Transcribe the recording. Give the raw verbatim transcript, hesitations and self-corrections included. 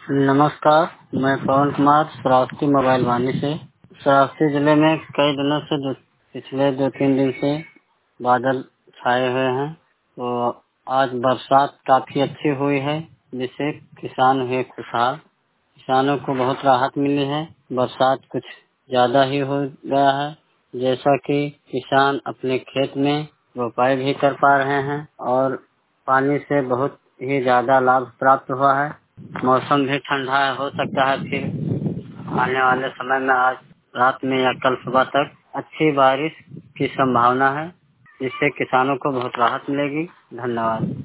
नमस्कार, मैं पवन कुमार श्रावस्ती मोबाइल वाणी से। श्रावस्ती जिले में कई दिनों से दो, पिछले दो तीन दिन से बादल छाए हुए हैं, तो आज बरसात काफी अच्छी हुई है, जिससे किसान हुए खुशहाल। किसानों को बहुत राहत मिली है। बरसात कुछ ज्यादा ही हो गया है, जैसा कि किसान अपने खेत में रोपाई भी कर पा रहे हैं और पानी से बहुत ही ज्यादा लाभ प्राप्त हुआ है। मौसम भी ठंडा है, हो सकता है फिर आने वाले समय में आज रात में या कल सुबह तक अच्छी बारिश की संभावना है, जिससे किसानों को बहुत राहत मिलेगी। धन्यवाद।